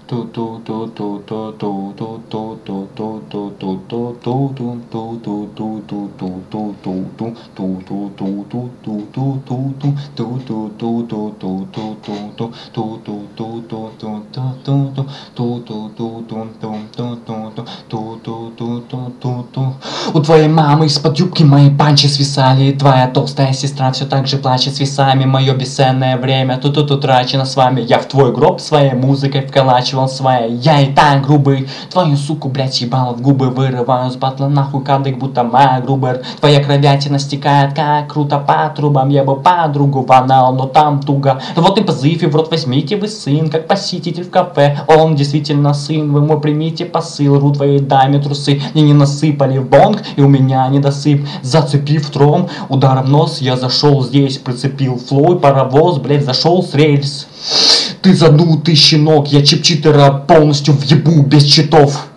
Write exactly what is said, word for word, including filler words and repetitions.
У твоей мамы из-под юбки мои панчи свисали. Твоя толстая сестра все так же плачет с весами. Мое бесценное время тут-тут утрачено с вами. Я в твой гроб своей музыкой вколачивал своей. Я и так грубый. Твою суку, блять, ебал в губы. Вырываю с батла нахуй кадык, будто моя грубер. Твоя кровятина стекает, как круто по трубам. Я бы подругу в анал, но там туго. Вот и позыв, и в рот возьмите вы сын, как посетитель в кафе. Он действительно сын, вы мой примите посыл. Ру твоей даме трусы мне не насыпали в бонг, и у меня недосып. Зацепив тром, ударом в нос я зашел здесь, прицепил флой, паровоз, блять, зашел с рельс. Ты занудный щенок, я чип-читера полностью въебу без читов.